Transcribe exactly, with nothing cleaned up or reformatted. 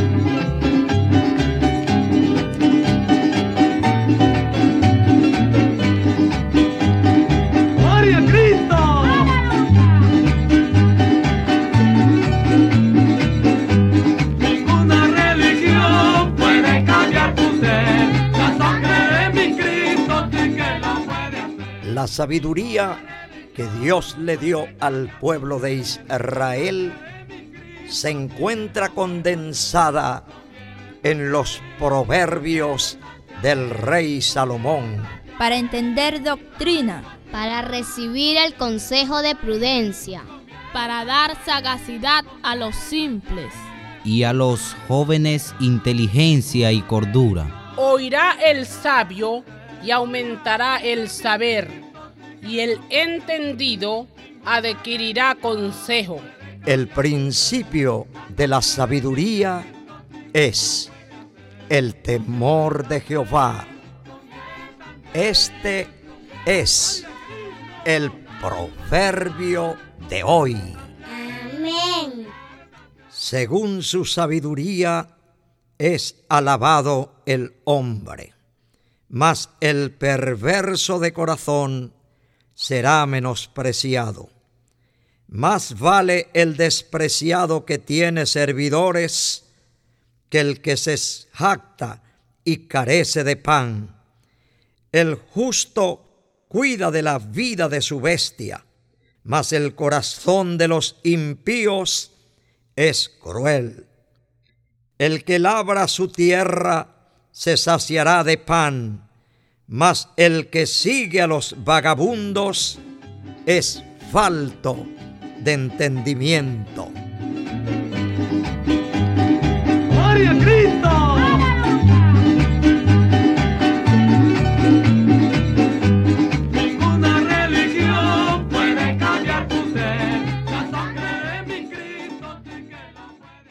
La sabiduría que Dios le dio al pueblo de Israel se encuentra condensada en los proverbios del rey Salomón. Para entender doctrina, para recibir el consejo de prudencia, para dar sagacidad a los simples, y a los jóvenes inteligencia y cordura. Oirá el sabio y aumentará el saber, y el entendido adquirirá consejo. El principio de la sabiduría es el temor de Jehová. Este es el proverbio de hoy. Amén. Según su sabiduría es alabado el hombre, mas el perverso de corazón será menospreciado. Más vale el despreciado que tiene servidores que el que se jacta y carece de pan. El justo cuida de la vida de su bestia, mas el corazón de los impíos es cruel. El que labra su tierra se saciará de pan, mas el que sigue a los vagabundos es falto de entendimiento.